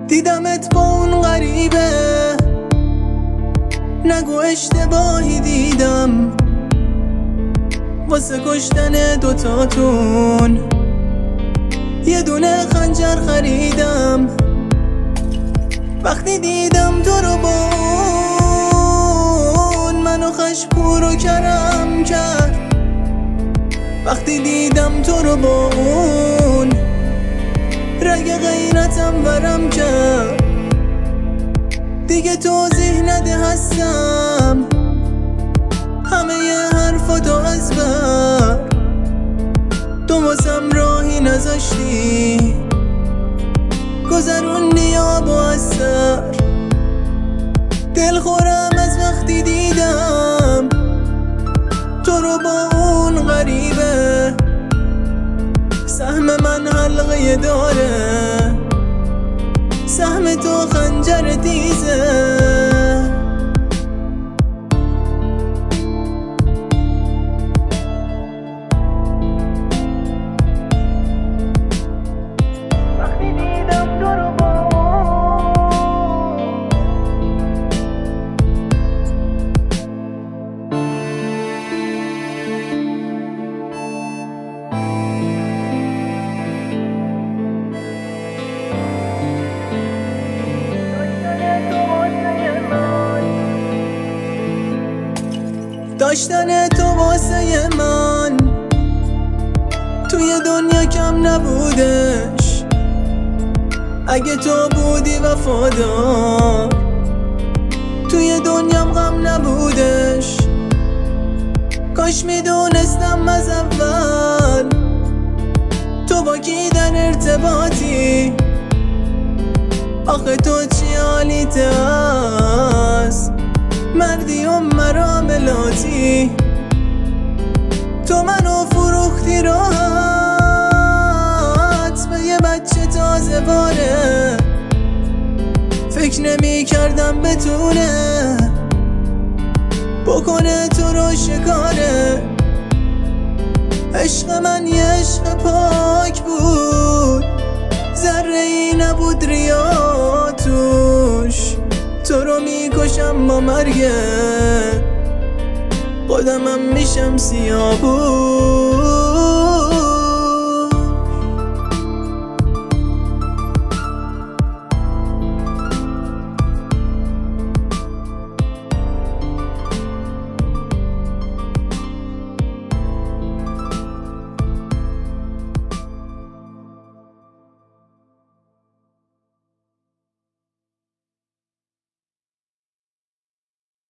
دیدمت با اون غریبه، نگو اشتباهی دیدم واسه کشتن دوتاتون یه دونه خنجر خریدم. وقتی دیدم تو رو با اون منو خشپور و کرم کرد. وقتی دیدم تو رو با اون رگ غیرتم ورم کرد. دیگه توضیح نده هستم همه ی حرفاتو از بر. تو واسم راهی نذاشتی گذروندی آب و از سر. دلخورم از وقتی دیدم تو رو با اون غریبه. سهم من حلقه داره، سهم تو خنجر تیزه. داشتن تو واسه من توی دنیا کم نبودش. اگه تو بودی وفادار توی دنیام غم نبودش. کاش میدونستم از اول تو با کی در ارتباطی. آخه تو چی حالیت هست مردی و مراملاتی. تو منو فروختی راحت به یه بچه تازه باره. فکر نمی کردم بتونه بکنه تو رو شکاره. عشق من یه عشق پاک بود، ذره ای نبود ریا توش. تو رو میکشم با مرگت، خودمم میشم سیاه بود.